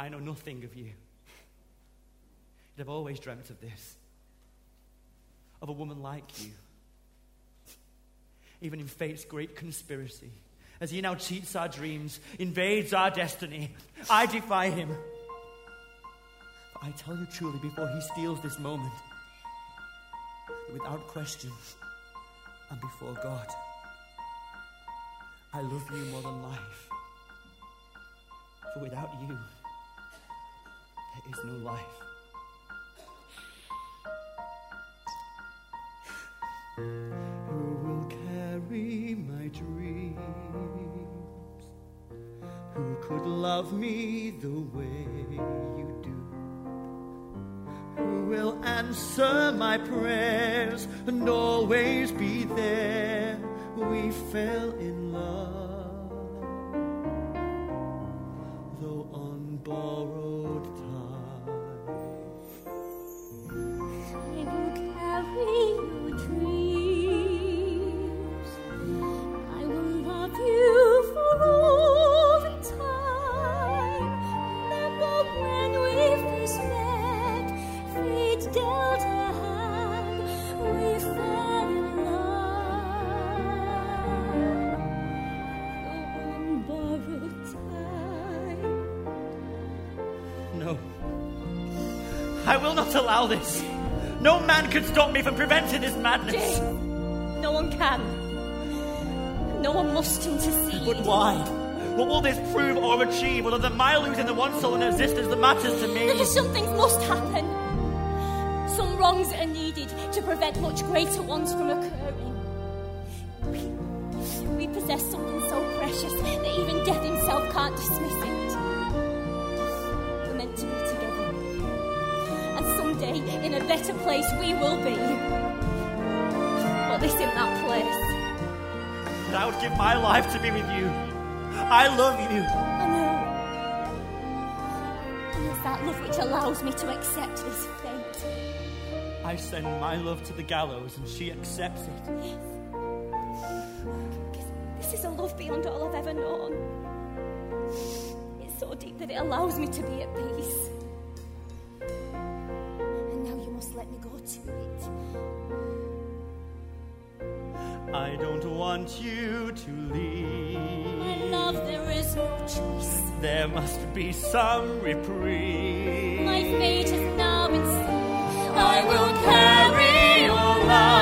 I know nothing of you. Yet I've always dreamt of this, of a woman like you. Even in fate's great conspiracy, as he now cheats our dreams, invades our destiny, I defy him. But I tell you truly, before he steals this moment, that without question, and before God, I love you more than life. For without you, there is no life. Who will carry my dreams? Who could love me the way you do? Who will answer my prayers and always be there? We fell in love, though on borrowed time. I will carry your dreams. I will love you for all the time. Remember when we first met, fate dealt a hand. We fell in love, though on borrowed time. No. I will not allow this. No man can stop me from preventing this madness. Jane, no one can. No one must intercede. But why? What will this prove or achieve other than my losing the one soul in existence that matters to me? Because some things must happen. Some wrongs are needed to prevent much greater ones from occurring. We possess something so precious that even death himself can't dismiss it. We're meant to be together. And someday, in a better place, we will be. But this isn't that place. But I would give my life to be with you. I love you. I know. And it's that love which allows me to accept this fate. I send my love to the gallows and she accepts it. Yes. Because this is a love beyond all I've ever known. It's so deep that it allows me to be at peace. And now you must let me go to it. I don't want you to leave. My love, there is no choice. There must be some reprieve. My fate has now been sealed. I will carry your love.